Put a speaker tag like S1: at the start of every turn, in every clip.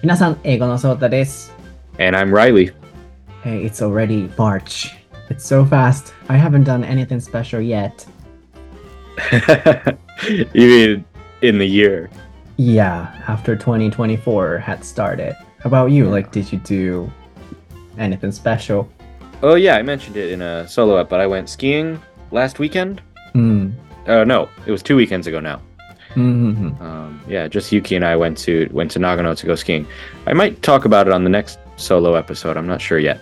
S1: 皆さん、英語のソータです。
S2: And I'm Riley.
S1: Hey, it's already March. It's so fast. I haven't done anything special yet.
S2: You mean in the year?
S1: Yeah, after 2024 had started. How about you?
S2: Yeah.
S1: Like, did you do anything special?
S2: Oh yeah, I mentioned it in a solo ep, but I went skiing last weekend.
S1: うん。
S2: No, it was 2 weekends ago now.
S1: うん、うん、うん。
S2: Yeah, just Yuki and I went to Nagano to go skiing. I might talk about it on the next solo episode. I'm not sure yet.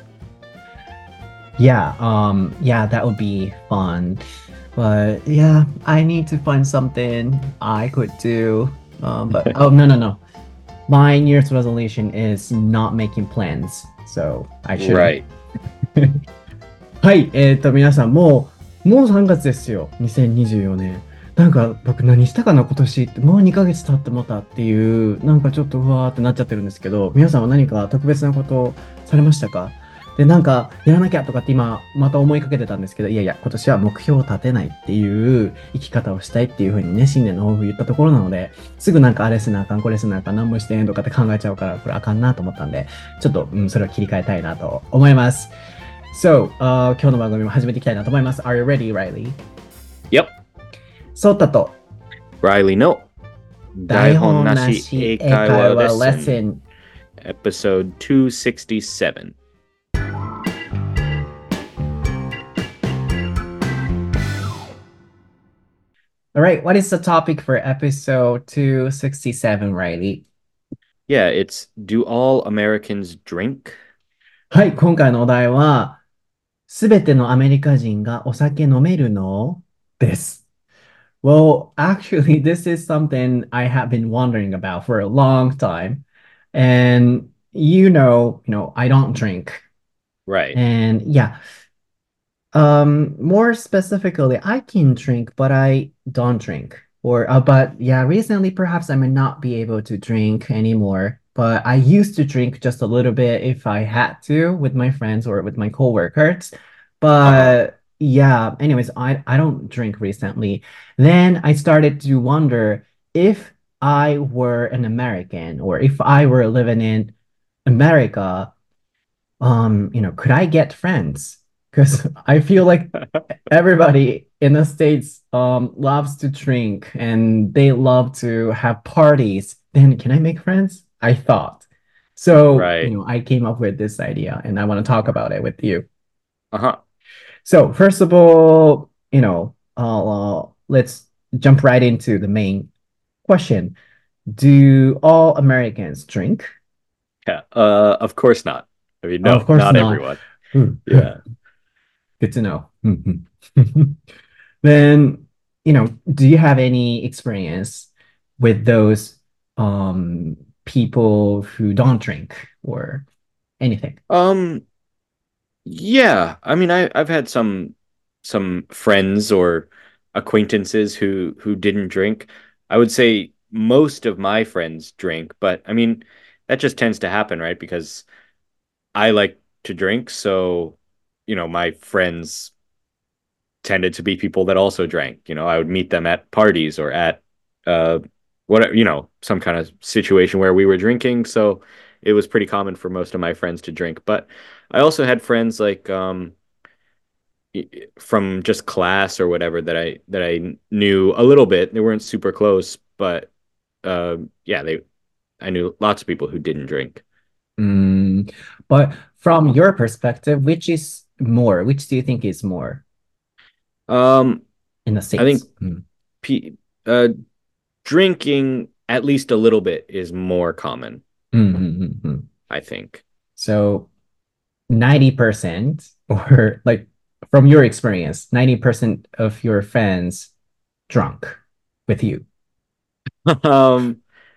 S1: Yeah, that would be fun. But yeah, I need to find something I could do. But oh, no, no, no. My New Year's resolution is not making plans, so I shouldn't.
S2: Right.
S1: はい、皆さん、もう3月ですよ、2024年。なんか、僕何したかな、今年って、もう2ヶ月経ってもたっていう、なんかちょっとうわーってなっちゃってるんですけど、皆さんは何か特別なことされましたか？で、なんか、やらなきゃとかって今、また思いかけてたんですけど、いやいや、今年は目標を立てないっていう生き方をしたいっていうふうにね、新年の抱負言ったところなので、すぐなんかあれせなあかん、これせなあかん、何もしてへんとかって考えちゃうから、これあかんなと思ったんで、ちょっと、それを切り替えたいなと思います。So, 今日の番組も始めていきたいなと思います。Are you ready, Riley?
S2: Yep.
S1: ソータと
S2: Riley no.
S1: 台本な
S2: Daihon
S1: し
S2: nashi
S1: 英会
S2: eikaiwa
S1: 話レッ
S2: lesson.
S1: スン。
S2: Episode 267.
S1: Alright, what is the topic for episode 267, Riley?
S2: Yeah, it's do all Americans drink?
S1: はい、今回のお題は、すべてのアメリカ人がお酒飲めるのです。Well, actually, this is something I have been wondering about for a long time. And I don't drink.
S2: Right.
S1: And yeah, more specifically, I can drink, but I don't drink. But yeah, recently perhaps I may not be able to drink anymore. But I used to drink just a little bit if I had to with my friends or with my coworkers.
S2: Uh-huh.
S1: But yeah, anyways, I don't drink recently. Then I started to wonder if I were an American or if I were living in America, could I get friends? Because I feel like everybody in the States loves to drink and they love to have parties. Then can I make friends? I thought. So,
S2: Right.
S1: I came up with this idea and I want to talk about it with you.
S2: Uh-huh.
S1: So, first of all, let's jump right into the main question. Do all Americans drink?
S2: Yeah. Of course not. I mean,
S1: Of
S2: no,
S1: course
S2: not
S1: not.
S2: everyone. Yeah.
S1: Good to know. Then, do you have any experience with those people who don't drink or anything?
S2: Um, yeah. I mean, I've had some friends or acquaintances who didn't drink. I would say most of my friends drink, but I mean, that just tends to happen, right? Because I like to drink, so my friends tended to be people that also drank. I would meet them at parties or at uh what some kind of situation where we were drinking. So it was pretty common for most of my friends to drink. But I also had friends like from just class or whatever that I knew a little bit. They weren't super close, but yeah, they I knew lots of people who didn't drink.
S1: Mm, but from your perspective, which is more? Which do you think is more
S2: Um,
S1: in the
S2: I think
S1: States? Mm.
S2: p uh drinking at least a little bit is more common,
S1: Mm.
S2: I think.
S1: So 90% or like from your experience, 90% of your fans drunk with you.
S2: Um,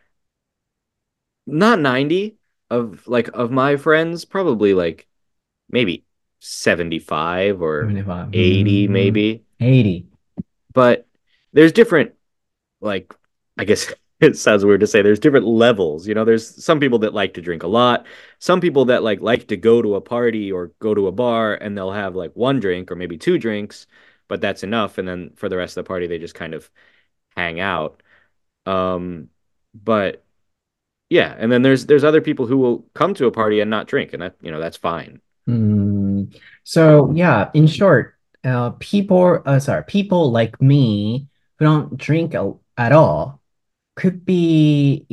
S2: not 90 of my friends, probably like maybe 75 or
S1: 75.
S2: 80 maybe.
S1: 80.
S2: But there's different like I guess it sounds weird to say there's different levels. There's some people that like to drink a lot, some people that like to go to a party or go to a bar and they'll have like one drink or maybe two drinks, but that's enough and then for the rest of the party they just kind of hang out. But Yeah, and then there's other people who will come to a party and not drink, and that, that's fine.
S1: So yeah, in short, people like me who don't drink at all could be,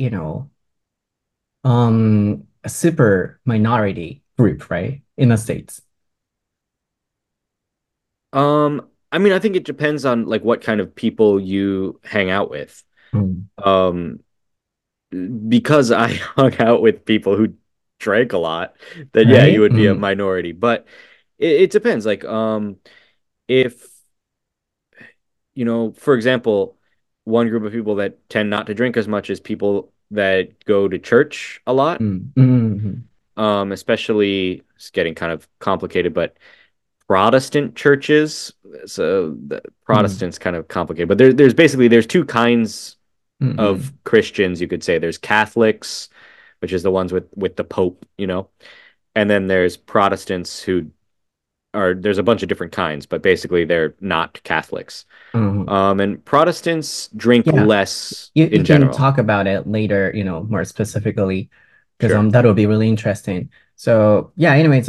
S1: a super minority group, right? In the States.
S2: I mean, I think it depends on like what kind of people you hang out with.
S1: Mm.
S2: Um, because I hung out with people who drank a lot, then yeah, you
S1: Right?
S2: would be a minority. But it depends. Like, if for example, one group of people that tend not to drink as much is people that go to church a lot. Especially it's getting kind of complicated, but Protestant churches. So the Protestants kind of complicated, but there's two kinds of Christians, you could say. There's Catholics, which is the ones with the Pope, and then there's Protestants who are there's a bunch of different kinds, but basically they're not Catholics. And Protestants drink
S1: Yeah,
S2: less
S1: you
S2: in
S1: can
S2: general.
S1: talk about it later, more specifically, because
S2: Sure.
S1: that would be really interesting. So yeah, anyways,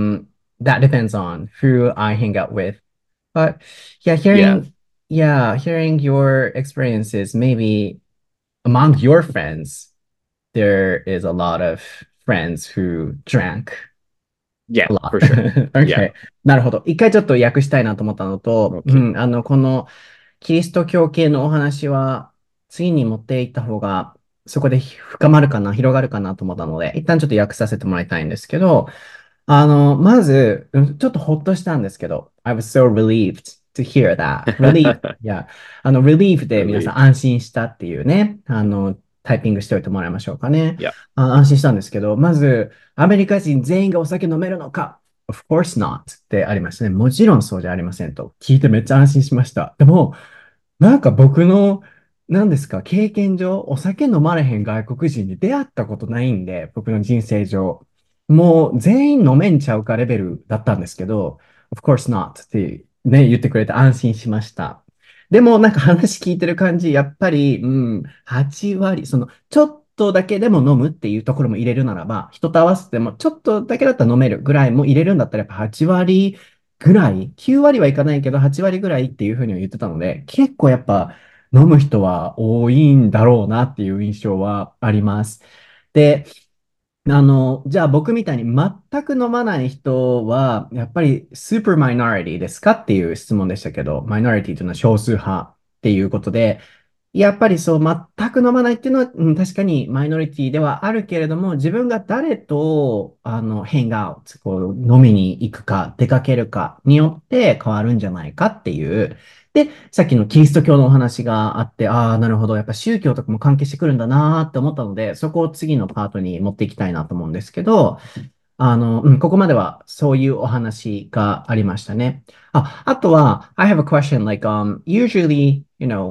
S1: that depends on who I hang out with. But yeah,
S2: Yeah.
S1: hearing your experiences, maybe among your friends, there is a lot of friends who drank
S2: Yeah,
S1: a lot.
S2: for sure. Yeah.
S1: Okay. なるほど。一回ちょっと訳したいなと思ったのと、
S2: Okay.
S1: このキリスト教系のお話は次に持っていった方がそこで深まるかな、広がるかなと思ったので、一旦ちょっと訳させてもらいたいんですけど、まず、ちょっとほっとしたんですけど、I was so relieved to hear that. Relief. いや、relief で皆さん
S2: Relieved.
S1: 安心したっていうね、タイピングしておいてもらいましょうかね。
S2: Yeah.
S1: 安心したんですけど、まず、アメリカ人全員がお酒飲めるのか ?Of course not ってありましたね。もちろんそうじゃありませんと。聞いてめっちゃ安心しました。でも、なんか僕の、何ですか、経験上、お酒飲まれへん外国人に出会ったことないんで、僕の人生上。もう全員飲めんちゃうかレベルだったんですけど、Of course not ってね、言ってくれて安心しました。でもなんか話聞いてる感じ、やっぱり、8割、ちょっとだけでも飲むっていうところも入れるならば、人と合わせてもちょっとだけだったら飲めるぐらいも入れるんだったらやっぱ8割ぐらい、9割はいかないけど8割ぐらいっていうふうには言ってたので、結構やっぱ飲む人は多いんだろうなっていう印象はあります。で、じゃあ僕みたいに全く飲まない人は、やっぱりスーパーマイノリティですかっていう質問でしたけど、マイノリティというのは少数派っていうことで、やっぱりそう、全く飲まないっていうのは、確かにマイノリティではあるけれども、自分が誰と、ヘングアウト、こう、飲みに行くか、出かけるかによって変わるんじゃないかっていう。で、さっきのキリスト教のお話があって、ああ、なるほど、やっぱ宗教とかも関係してくるんだなーって思ったので、そこを次のパートに持っていきたいなと思うんですけど、ここまではそういうお話がありましたね。あとは、I have a question, like, usually,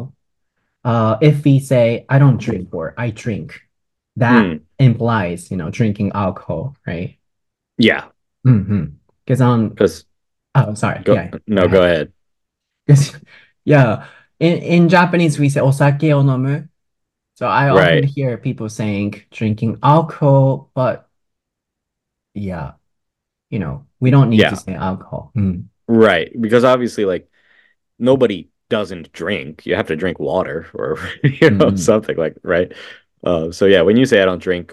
S1: if we say I don't drink or I drink, that
S2: Hmm.
S1: implies, drinking alcohol, right?
S2: Yeah.
S1: Mm-hmm. Because
S2: Because
S1: oh, sorry,
S2: go
S1: yeah, go
S2: no, go
S1: ahead.
S2: ahead.
S1: 'Cause, yeah, in Japanese we say osake o nomu. So I often
S2: Right.
S1: hear people saying drinking alcohol, but yeah, we don't need to
S2: Yeah.
S1: say alcohol. Mm.
S2: Right. Because obviously, like, nobody doesn't drink. You have to drink water or
S1: Mm-hmm.
S2: something like, right. So yeah, when you say I don't drink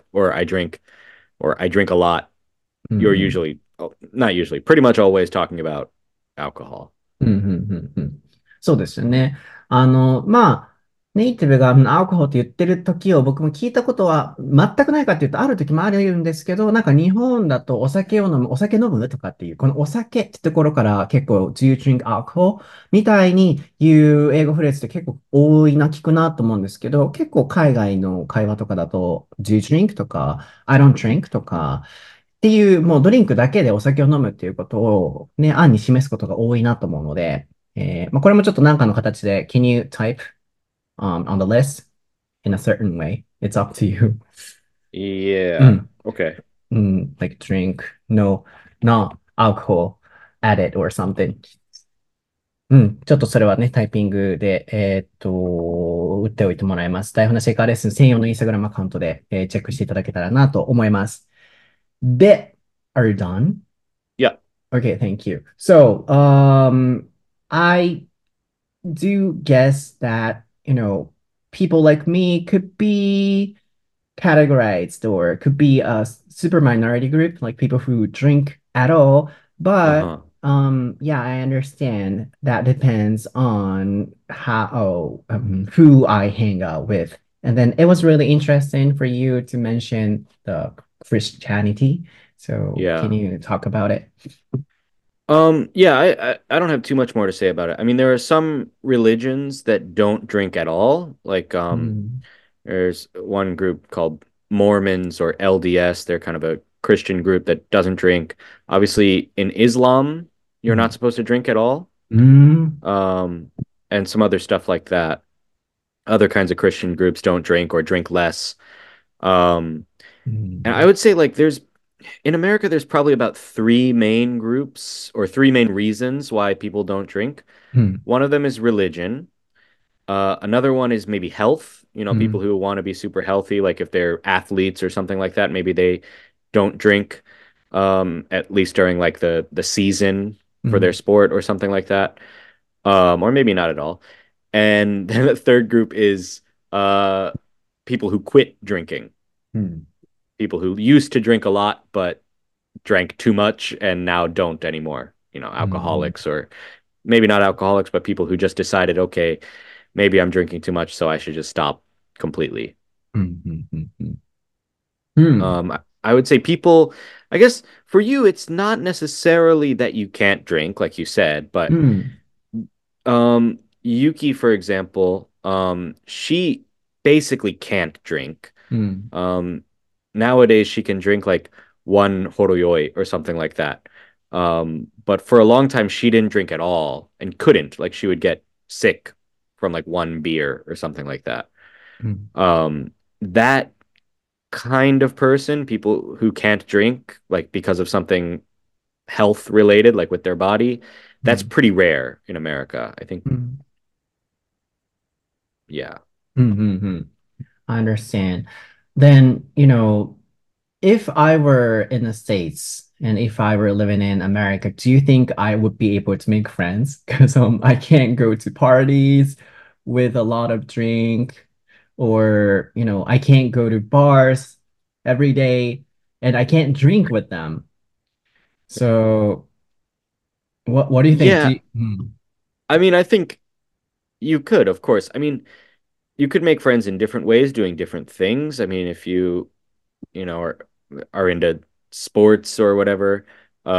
S2: or I drink a lot, you're
S1: Mm-hmm.
S2: usually, oh, not usually, pretty much always talking about alcohol.
S1: うんうんうんうん、そうですよね。まあ、ネイティブがアルコホーって言ってる時を僕も聞いたことは全くないかっていうとある時もあるんですけど、なんか日本だとお酒飲むとかっていう、このお酒ってところから結構 Do you drink alcohol? みたいに言う英語フレーズって結構多いな、聞くなと思うんですけど、結構海外の会話とかだと Do you drink? とか I don't drink? とか、っていう、もうドリンクだけでお酒を飲むっていうことをね、案に示すことが多いなと思うので、これもちょっと何かの形で、Can you type on the list in a certain way? It's up to you. う
S2: Yeah.
S1: ん。
S2: Okay.
S1: like drink, no alcohol added or something. ちょっとそれはね、タイピングで、 打っておいてもらいます。台本のシェイカーレッスン専用のインスタグラムアカウントで、チェックしていただけたらなと思います。で、are you done?
S2: Yeah.
S1: Okay, thank you. So, I do guess that, people like me could be categorized or could be a super minority group, like people who drink at all. But
S2: Uh-huh.
S1: yeah, I understand that depends on who I hang out with. And then it was really interesting for you to mention the Christianity. So can
S2: Yeah.
S1: you talk about it?
S2: Yeah, I don't have too much more to say about it. I mean, there are some religions that don't drink at all. Like
S1: Mm,
S2: there's one group called Mormons or LDS. They're kind of a Christian group that doesn't drink. Obviously, in Islam, you're not
S1: mm,
S2: supposed to drink at all.
S1: mm,
S2: Um, and some other stuff like that. Other kinds of Christian groups don't drink or drink less. Um, and I
S1: mm,
S2: would say like there's in America, there's probably about three main groups or three main reasons why people don't drink.
S1: mm,
S2: One of them is religion. Another one is maybe health. You know, people
S1: mm,
S2: who want to be super healthy, like if they're athletes or something like that, maybe they don't drink at least during like the season for their
S1: mm,
S2: sport or something like that. Or maybe not at all. And then the third group is uh people who quit drinking.
S1: mm,
S2: People who used to drink a lot but drank too much and now don't anymore. You know,
S1: mm,
S2: alcoholics or maybe not alcoholics, but people who just decided, okay, maybe I'm drinking too much, so I should just stop completely.
S1: mm, mm, mm, mm, mm,
S2: I would say people, I guess for you, it's not necessarily that you can't drink, like you said, but
S1: mm,
S2: Yuki, for example, she basically can't drink.
S1: mm,
S2: Um, nowadays she can drink like one horoyoi or something like that. But for a long time she didn't drink at all and couldn't. Like she would get sick from like one beer or something like that.
S1: mm,
S2: That kind of person, people who can't drink like because of something health related, like with their body, that's
S1: mm,
S2: pretty rare in America. I think,
S1: mm,
S2: yeah.
S1: mm, mm. I understand. Then, if I were in the States and if I were living in America, do you think I would be able to make friends? Because I can't go to parties with a lot of drink, or I can't go to bars every day and I can't drink with them. So what do you think?
S2: Yeah, I mean, I think you could, of course. I mean, you could make friends in different ways doing different things. I mean, if you know, are into sports or whatever,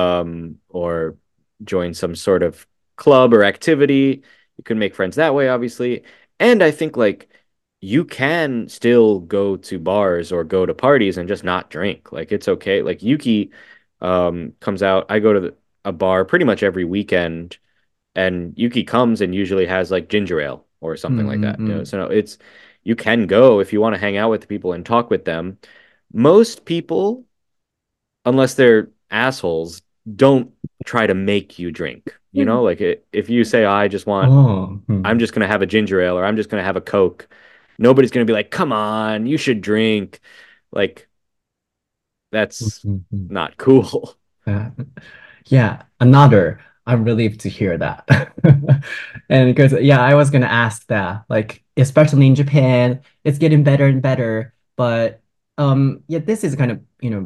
S2: or join some sort of club or activity. You can make friends that way, obviously. And I think like you can still go to bars or go to parties and just not drink. Like it's okay. Like Yuki comes out. I go to a bar pretty much every weekend, and Yuki comes and usually has like ginger ale or something like that. You know,
S1: Mm-hmm.
S2: so no, it's you can go if you want to hang out with the people and talk with them. Most people, unless they're assholes, don't try to make you drink. You know, like if you say, I just want,
S1: Oh.
S2: I'm just gonna have a ginger ale or I'm just gonna have a Coke, nobody's gonna be like, come on, you should drink. Like that's
S1: Mm-hmm.
S2: not cool.
S1: Yeah. Yeah, another. I'm relieved to hear that. And because, yeah, I was gonna ask that, like, especially in Japan, it's getting better and better. But yeah, this is kind of,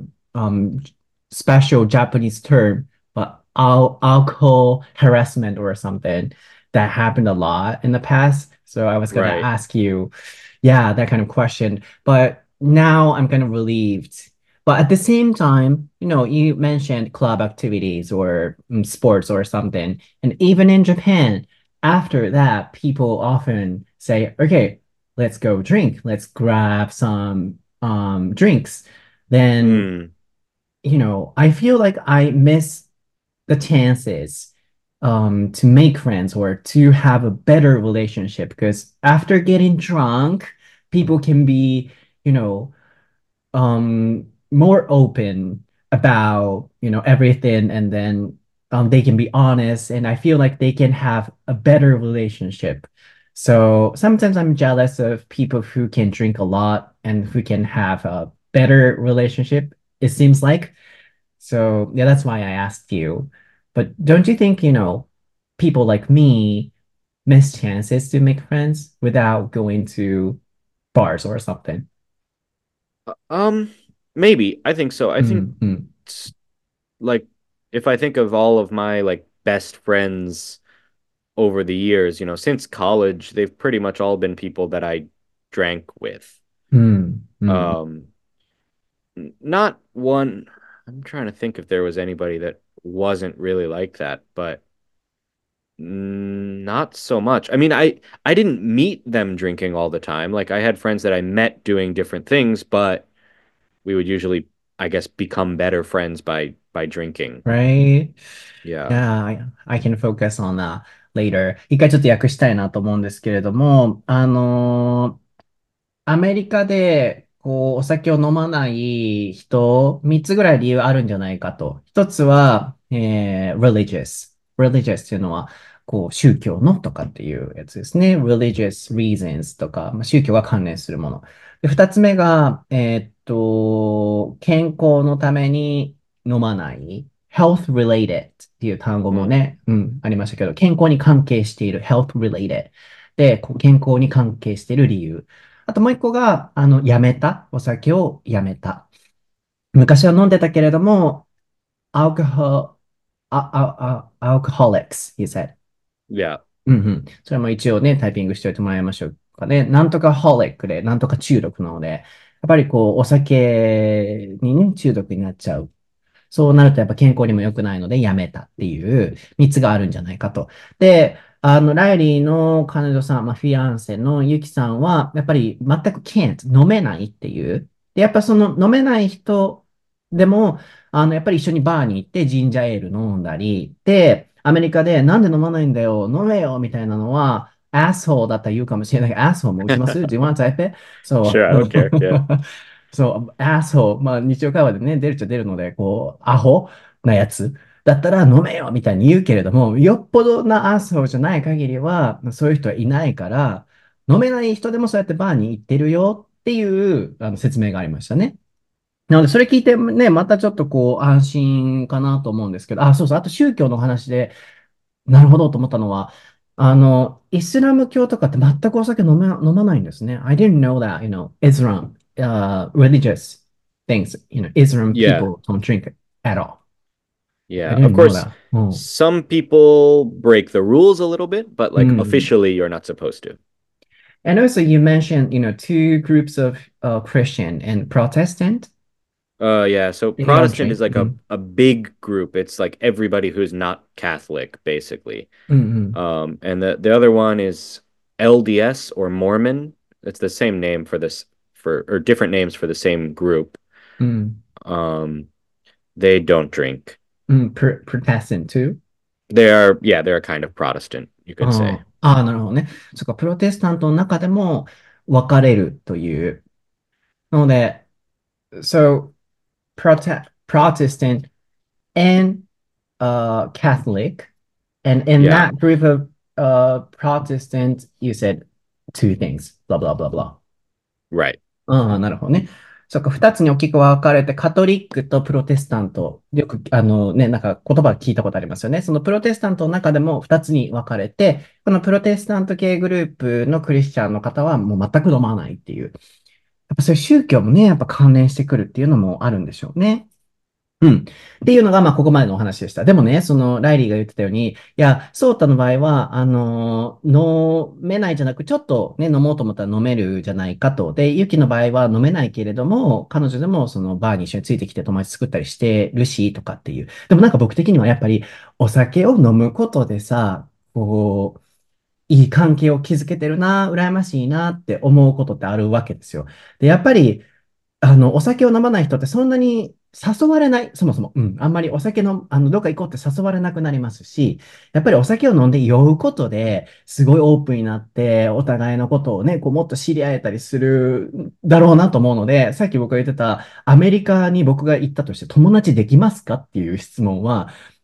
S1: special Japanese term, but alcohol harassment or something that happened a lot in the past. So I was gonna
S2: Right.
S1: ask you, yeah, that kind of question. But now I'm kind of relieved, but at the same time, you mentioned club activities or sports or something. And even in Japan, after that, people often say, okay, let's go drink. Let's grab some drinks. Then,
S2: Mm.
S1: I feel like I miss the chances to make friends or to have a better relationship because after getting drunk, people can be, you know, more open about everything, and then they can be honest, and I feel like they can have a better relationship. So sometimes I'm jealous of people who can drink a lot and who can have a better relationship, it seems like. So yeah, that's why I asked you. But don't you think, people like me miss chances to make friends without going to bars or something?
S2: Um, maybe. I think so. I think
S1: Mm-hmm.
S2: it's like if I think of all of my like best friends over the years, since college, they've pretty much all been people that I drank with.
S1: Mm-hmm.
S2: Um, Not one. I'm trying to think if there was anybody that wasn't really like that, but not so much. I mean, I didn't meet them drinking all the time. Like I had friends that I met doing different things, but we would usually, I guess, become better friends by drinking.
S1: Right?
S2: Yeah.
S1: Yeah, I can focus on that later.一回ちょっと訳したいなと思うんですけれども、アメリカで、お酒を飲まない人、3つぐらい理由あるんじゃないかと。1つは、religious。religious っていうのは、宗教のとかっていうやつですね。religious reasons とか、宗教が関連するもの。で、2つ目が、健康のために飲まない。health related っていう単語
S2: うん。
S1: もね、ありましたけど、健康に関係している health related。で、健康に関係している理由。あともう一個が、やめた。お酒をやめた。昔は飲んでたけれども、alcohol, alcoholics, he said.
S2: Yeah.
S1: うんうん。それも一応ね、タイピングしておいてもらいましょうかね。なんとか holic で、なんとか中毒なので、やっぱりお酒にね、中毒になっちゃう。そうなるとやっぱ健康にも良くないのでやめたっていう3つがあるんじゃないかと。で、ライリーの彼女さん、フィアンセのユキさんは、やっぱり全く can't 飲めないっていう。で、やっぱその飲めない人でも、やっぱり一緒にバーに行ってジンジャーエール飲んだり、で、アメリカでなんで飲まないんだよ、飲めよ、みたいなのは、asshole だったら言うかもしれないけど、asshole も打ちます ?Do you want to type it? そ
S2: Sure, I
S1: う。
S2: don't care. Yeah.
S1: そう、asshole。まあ、日常会話でね、出るっちゃ出るので、アホなやつだったら飲めよみたいに言うけれども、よっぽどな asshole じゃない限りは、そういう人はいないから、飲めない人でもそうやってバーに行ってるよっていう説明がありましたね。なので、それ聞いてね、またちょっと安心かなと思うんですけど、あ、そうそう、あと宗教の話で、なるほどと思ったのは、イスラム教とかって全くお酒飲まないんですね。I didn't know that, Islam, religious things, Islam
S2: Yeah.
S1: people don't drink at all. I
S2: Yeah. Of
S1: didn't know
S2: course,
S1: that. うん。
S2: some people break the rules a little bit, but
S1: う
S2: like
S1: ん。
S2: officially you're not supposed to.
S1: And also you mentioned, two groups of Christian and Protestant.
S2: Yeah, so
S1: They don't
S2: Protestant is
S1: drink.
S2: like
S1: うん。
S2: a big group. It's like everybody who's not Catholic, basically.
S1: うん。
S2: And the other one is LDS or Mormon. It's the same name for this for or different names for the same group.
S1: うん。
S2: Um, they don't drink.
S1: うん。Protestant too.
S2: They're a kind of Protestant, you
S1: う
S2: could
S1: ん。
S2: say.
S1: ああ、なるほどね。そっか、プロテスタントの中でも分かれるという。なので、So Protestant and Catholic, and in
S2: Yeah,
S1: that group of Protestant, you said two things, blah blah blah blah.
S2: right.
S1: ああ、なるほどね。そっか、二つに大きく分かれて、カトリックとプロテスタント。よく、ね、なんか言葉聞いたことありますよね。そのプロテスタントの中でも二つに分かれて、このプロテスタント系グループのクリスチャンの方はもう全く飲まないっていう。やっぱそういう宗教もね、やっぱ関連してくるっていうのもあるんでしょうね。うん。っていうのが、ここまでのお話でした。でもね、その、ライリーが言ってたように、いや、ソータの場合は、飲めないじゃなく、ちょっとね、飲もうと思ったら飲めるじゃないかと。で、ユキの場合は飲めないけれども、彼女でも、その、バーに一緒についてきて友達作ったりしてるし、とかっていう。でもなんか僕的にはやっぱり、お酒を飲むことでさ、いい関係を築けてるな、羨ましいなって思うことってあるわけですよ。で、やっぱり、お酒を飲まない人ってそんなに誘われない、そもそも、あんまりお酒の、どっか行こうって誘われなくなりますし、やっぱりお酒を飲んで酔うことで、すごいオープンになって、お互いのことをね、もっと知り合えたりするだろうなと思うので、さっき僕が言ってた、アメリカに僕が行ったとして友達できますかっていう質問は、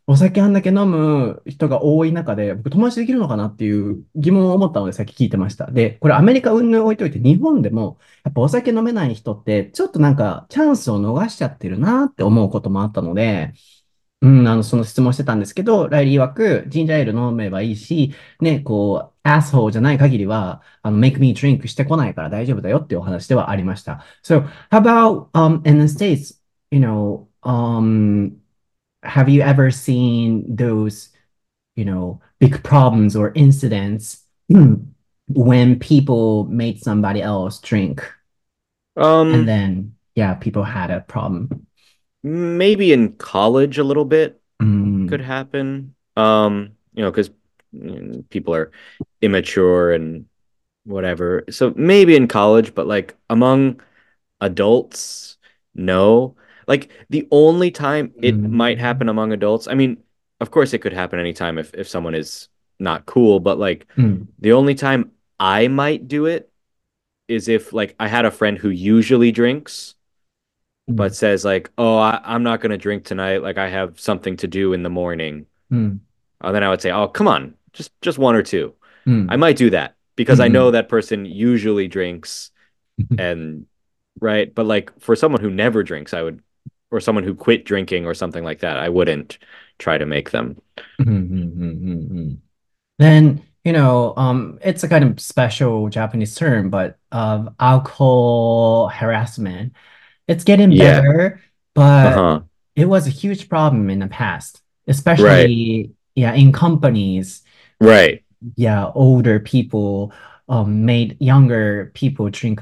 S1: お酒あんだけ飲む人が多い中で、僕友達できるのかなっていう疑問を持ったのでさっき聞いてました。で、これアメリカ云々置いといて、日本でも、やっぱお酒飲めない人って、ちょっとなんかチャンスを逃しちゃってるなって思うこともあったので、その質問してたんですけど、ライリー曰く、ジンジャーエール飲めばいいし、ね、こう、アスホーじゃない限りは、make me drink してこないから大丈夫だよっていうお話ではありました。So, how about, in the States, you know, have you ever seen those, big problems or incidents when people made somebody else drink and
S2: Um,
S1: then, yeah, people had a problem?
S2: maybe in college a little bit could
S1: うん、
S2: happen. Because people are immature and whatever. So maybe in college, but like among adults, no. Like the only time
S1: う
S2: it might
S1: ん、
S2: happen among adults, I mean, of course it could happen anytime if someone is not cool, but like
S1: うん、
S2: the only time I might do it is if like I had a friend who usually drinks but
S1: うん、
S2: says like, "Oh, I'm not gonna drink tonight. Like I have something to do in the morning."
S1: うん、
S2: Then I would say, "Oh, come on, just one or two."
S1: うん、
S2: I might do that
S1: う
S2: because I know
S1: ん、
S2: that person usually drinks and right, but like for someone who never drinks, I would or someone who quit drinking or something like that, I wouldn't try to make them.
S1: うん、うん、うん、うん。Then, it's a kind of special Japanese term, but of alcohol harassment. It's getting
S2: Yeah.
S1: better, but
S2: Uh-huh.
S1: it was a huge problem in the past,
S2: Right.
S1: especially, yeah, in companies.
S2: Right.
S1: Yeah, older people made younger people drink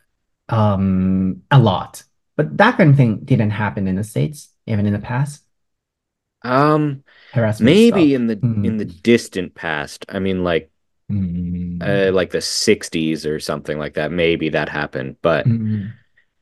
S1: a lot. But that kind of thing didn't happen in the States, even in the past.
S2: Um,
S1: Harassment
S2: maybe
S1: stuff.
S2: in the distant past. I mean
S1: Mm.
S2: like the 60s or something like that. Maybe that happened, but
S1: Mm.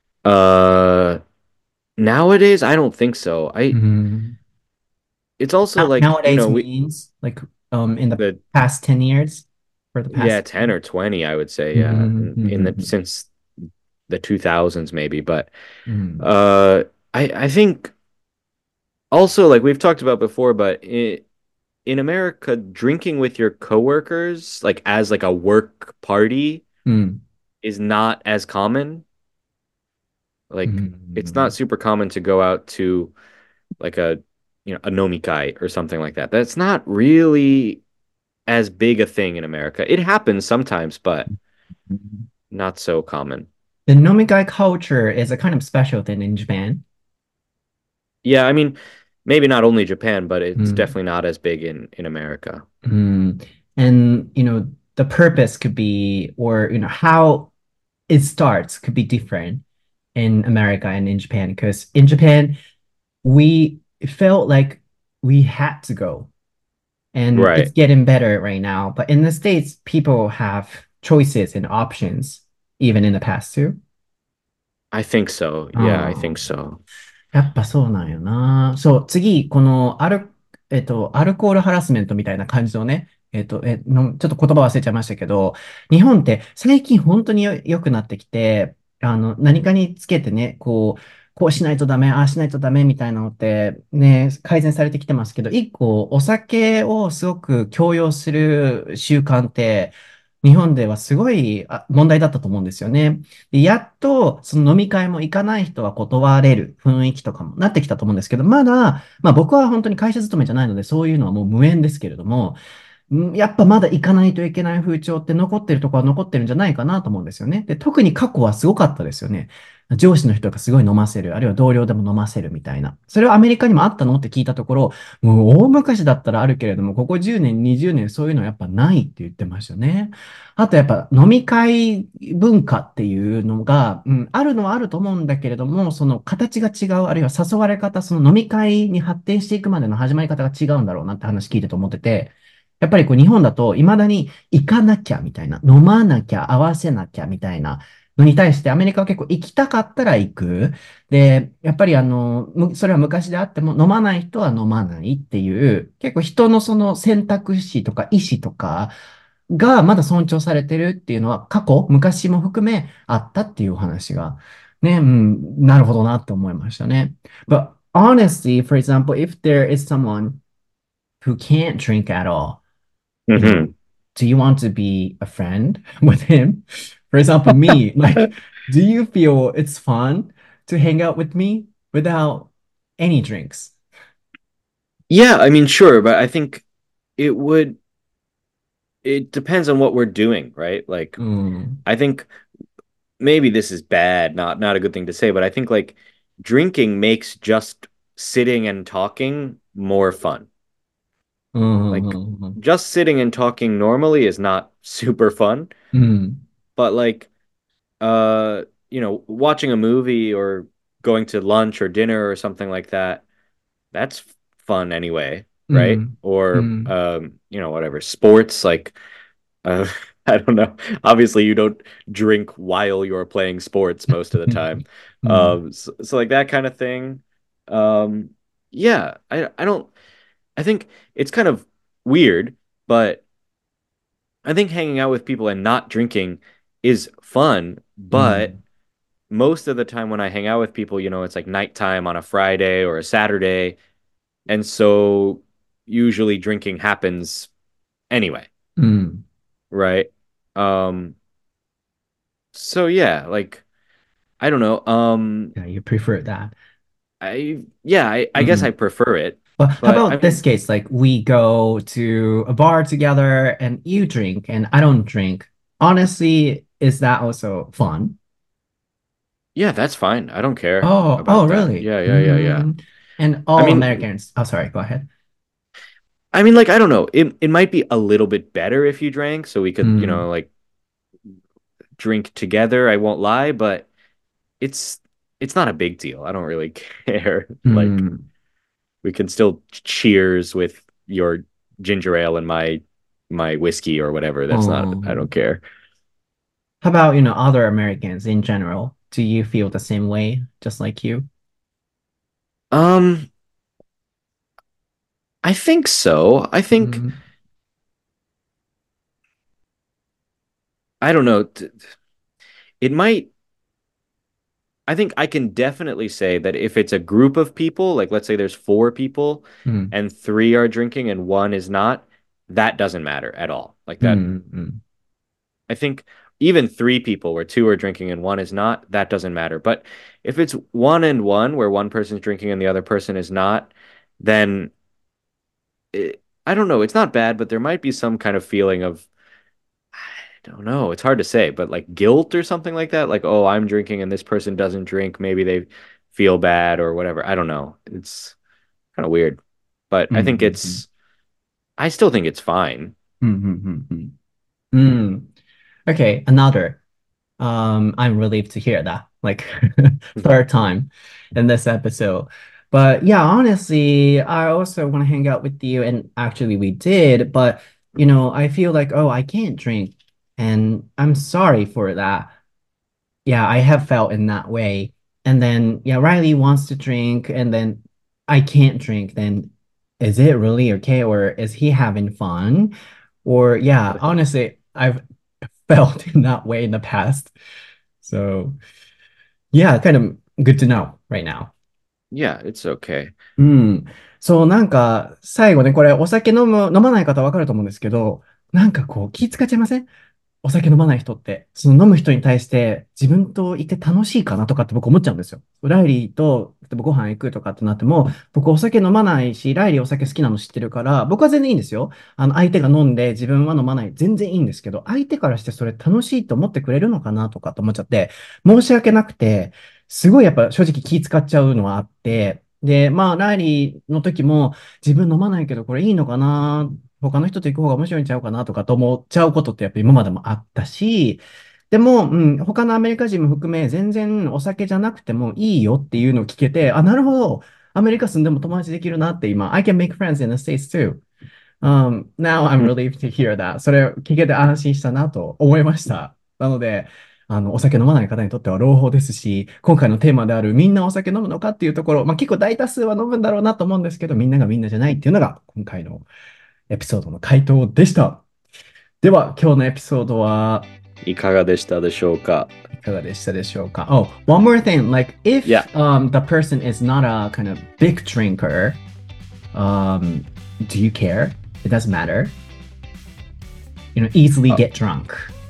S2: uh nowadays I don't think so. I
S1: Mm.
S2: it's also like,
S1: Nowadays means like in the
S2: the
S1: past 10 years, for the
S2: yeah,
S1: past
S2: 10 or 20, I would say, yeah, in the
S1: Mhm.
S2: since the 2000s maybe, but
S1: Mhm.
S2: uh I think also like we've talked about before, but in America, drinking with your coworkers, like as like a work party,
S1: Mhm.
S2: is not as common. Like it's not
S1: Mhm.
S2: super common to go out to like a nomikai or something like that. That's not really as big a thing in America. It happens sometimes, but
S1: Mhm.
S2: not so common.
S1: The nomikai culture is a kind of special thing in Japan.
S2: Yeah, I mean, maybe not only Japan, but it's
S1: Mm.
S2: definitely not as big in America.
S1: Mm. And the purpose could be, or how it starts could be different in America and in Japan. Because in Japan, we felt like we had to go. And it's
S2: Right.
S1: getting better right now. But in the States, people have choices and options, even in the past too.
S2: I think so. Yeah, I think
S1: ああ、
S2: so.
S1: やっぱそうなんよな。そう、次、このアルコールハラスメントみたいな感じのね、ちょっと言葉忘れちゃいましたけど、日本って最近本当に良くなってきて、何かにつけてね、こうしないとダメ、ああしないとダメみたいなのってね、改善されてきてますけど、一個お酒をすごく強要する習慣って、日本ではすごい問題だったと思うんですよね。でやっと、その飲み会も行かない人は断れる雰囲気とかもなってきたと思うんですけど、まあ僕は本当に会社勤めじゃないので、そういうのはもう無縁ですけれども、やっぱまだ行かないといけない風潮って残ってるところは残ってるんじゃないかなと思うんですよね。で、特に過去はすごかったですよね。上司の人がすごい飲ませる、あるいは同僚でも飲ませるみたいな。それはアメリカにもあったのって聞いたところ、もう大昔だったらあるけれども、ここ10年、20年そういうのはやっぱないって言ってましたね。あとやっぱ飲み会文化っていうのが、あるのはあると思うんだけれども、その形が違う、あるいは誘われ方、その飲み会に発展していくまでの始まり方が違うんだろうなって話聞いてて思ってて、やっぱりこう日本だと未だに行かなきゃみたいな、飲まなきゃ合わせなきゃみたいなのに対してアメリカは結構行きたかったら行く。で、やっぱりそれは昔であっても飲まない人は飲まないっていう、結構人のその選択肢とか意思とかがまだ尊重されてるっていうのは過去、昔も含めあったっていうお話がね、なるほどなって思いましたね。But honestly, for example, if there is someone who can't drink at all, you know,
S2: Hmm.
S1: do you want to be a friend with him? For example, me, like, do you feel it's fun to hang out with me without any drinks?
S2: Yeah, I mean, sure, but I think it would, it depends on what we're doing, right? Like,
S1: Mm,
S2: I think maybe this is bad, not a good thing to say, but I think like drinking makes just sitting and talking more fun. Like
S1: mm,
S2: just sitting and talking normally is not super fun,
S1: mm,
S2: but like watching a movie or going to lunch or dinner or something like that, that's fun anyway, right?
S1: mm,
S2: Or
S1: mm,
S2: whatever. Sports like uh I don't know. Obviously you don't drink while you're playing sports most of the time.
S1: mm,
S2: So like that kind of thing. Um yeah, I don't I think it's kind of weird, but I think hanging out with people and not drinking is fun, but
S1: mm,
S2: most of the time when I hang out with people, it's like nighttime on a Friday or a Saturday, and so usually drinking happens anyway,
S1: mm.
S2: right? Um, so yeah, like I don't know.
S1: Yeah, you prefer that.
S2: I guess I
S1: Mm.
S2: prefer it,
S1: But how
S2: but I
S1: about this
S2: mean,
S1: case? Like we go to a bar together and you drink and I don't drink. Honestly, is that also fun?
S2: yeah, that's fine. I don't care
S1: Oh, oh,
S2: about that.
S1: really?
S2: Yeah, yeah, yeah, yeah.
S1: And
S2: I
S1: all
S2: mean,
S1: Americans. Oh, sorry, go ahead.
S2: like I don't know. It might be a little bit better if you drank, so we could,
S1: Mm,
S2: like drink together. I won't lie, but it's it's not a big deal. I don't really care. Like
S1: mm,
S2: we can still cheers with your ginger ale and my whiskey or whatever. That's not I
S1: um,
S2: don't care.
S1: how about, other Americans in general? Do you feel the same way, just like you?
S2: Um, I think so. I think
S1: Mm,
S2: I don't know. It might I think I can definitely say that if it's a group of people, like let's say there's four people
S1: mm,
S2: and three are drinking and one is not, that doesn't matter at all. Like that
S1: mm, mm,
S2: I think even three people where two are drinking and one is not, that doesn't matter. But if it's one and one where one person's drinking and the other person is not, then I don't know. It's not bad, but there might be some kind of feeling of, I don't know. It's hard to say, but like guilt or something like that. Like, oh, I'm drinking and this person doesn't drink. Maybe they feel bad or whatever. I don't know. It's kind of weird, but
S1: mm, mm,
S2: I still think it's fine.
S1: mm, mm, mm, mm. Okay, another. I'm relieved to hear that, like third time in this episode. But yeah, honestly, I also want to hang out with you, and actually we did, but I feel like, oh, I can't drink, and I'm sorry for that. Yeah, I have felt in that way. And then yeah, Riley wants to drink, and then I can't drink, then is it really okay, or is he having fun? Or yeah, honestly, I've felt in that way in the past. So yeah, kind of good to know right now.
S2: Yeah, it's okay.
S1: うん。そう、なんか、最後ね、これ、お酒飲まない方わかると思うんですけど、なんかこう、気使っちゃいません？お酒飲まない人って。その飲む人に対して、自分といて楽しいかなとかって僕思っちゃうんですよ。ライリーと、例えばご飯行くとかってなっても、僕お酒飲まないし、ライリーお酒好きなの知ってるから、僕は全然いいんですよ。相手が飲んで自分は飲まない。全然いいんですけど、相手からしてそれ楽しいと思ってくれるのかなとかって思っちゃって、申し訳なくて、すごいやっぱ正直気使っちゃうのはあって、で、まあ、ライリーの時も自分飲まないけどこれいいのかな、他の人と行く方が面白いんちゃうかなとかと思っちゃうことってやっぱ今までもあったし、でも、他のアメリカ人も含め全然お酒じゃなくてもいいよっていうのを聞けて、あ、なるほど。アメリカ住んでも友達できるなって今、I can make friends in the States too. Now I'm
S2: うん。
S1: relieved to hear that. それを聞けて安心したなと思いました。なので、お酒飲まない方にとっては朗報ですし、今回のテーマであるみんなお酒飲むのかっていうところ、まあ結構大多数は飲むんだろうなと思うんですけど、みんながみんなじゃないっていうのが今回のエピソードの回答でした。では、今日のエピソード
S2: いかがでしたでしょうか？
S1: いかがでしたでしょうか? Oh, one more thing. Like, if
S2: Yeah.
S1: the person is not a kind of big drinker, um, Do you care? It doesn't matter. Easily
S2: Uh,
S1: get drunk.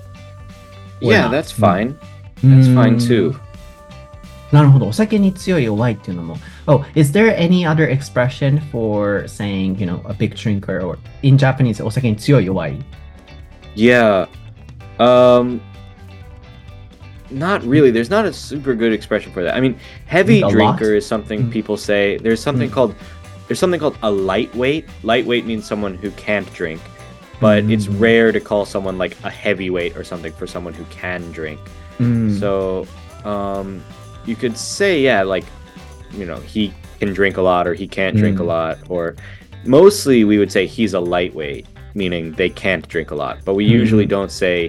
S1: Or
S2: yeah,
S1: not.
S2: that's fine.
S1: うん
S2: That's fine too.
S1: なるほど。お酒に強い弱いっていうのも。Oh, is there any other expression for saying, a big drinker or in Japanese お酒に強い弱い
S2: Yeah. Um, not really. There's not a super good expression for that. I mean, heavy
S1: Like a
S2: drinker
S1: lot?
S2: is something
S1: Mm.
S2: people say.
S1: Mm.
S2: There's something called a lightweight. Lightweight means someone who can't drink, but it's
S1: Mm.
S2: rare to call someone like a heavyweight or something for someone who can drink.
S1: うん。
S2: So, you could say, yeah, like, he can drink a lot or he can't drink a lot, or mostly we would say he's a lightweight, meaning they can't drink a lot, but we usually don't say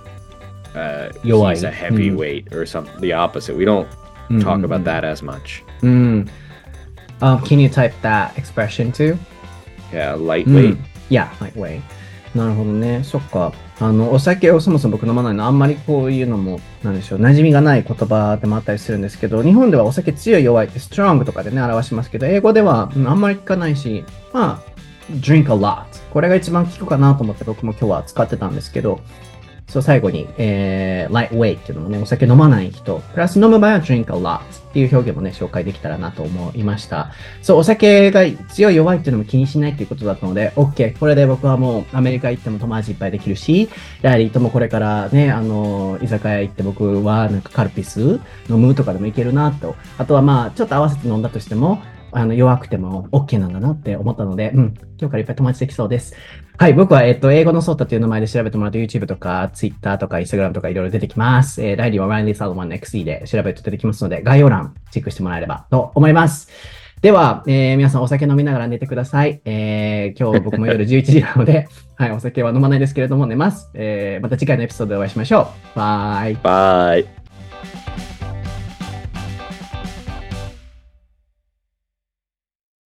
S1: Yowai.
S2: he's a heavyweight or something, the opposite. We don't talk about that as much.
S1: うん。Can you type that expression too?
S2: Yeah, lightweight.
S1: Yeah, lightweight. なるほどね。そっか。お酒をそもそも僕飲まないの、あんまりこういうのも、なんでしょう、馴染みがない言葉でもあったりするんですけど、日本ではお酒強い弱いって strong とかでね、表しますけど、英語では、あんまり聞かないし、まあ、drink a lot。これが一番聞くかなと思って僕も今日は使ってたんですけど、そう最後に、lightweight っていうのもね、お酒飲まない人、プラス飲む場合は drink a lot っていう表現もね、紹介できたらなと思いました。そう、お酒が強い弱いっていうのも気にしないっていうことだったので、OK。これで僕はもうアメリカ行っても友達いっぱいできるし、ダーリーともこれからね、居酒屋行って僕はなんかカルピス飲むとかでもいけるなと。あとはまあ、ちょっと合わせて飲んだとしても、弱くても OK なんだなって思ったので、今日からいっぱい友達できそうです。はい、僕は、英語のソータという名前で調べてもらうと YouTube とか Twitter とか Instagram とかいろいろ出てきます。ライリーは Riley Salomon XE で調べると出てきますので、概要欄チェックしてもらえればと思います。では、皆さんお酒飲みながら寝てください。今日僕も夜11時なので、はい、お酒は飲まないですけれども寝ます。また次回のエピソードでお会いしましょう。バイ。
S2: Bye.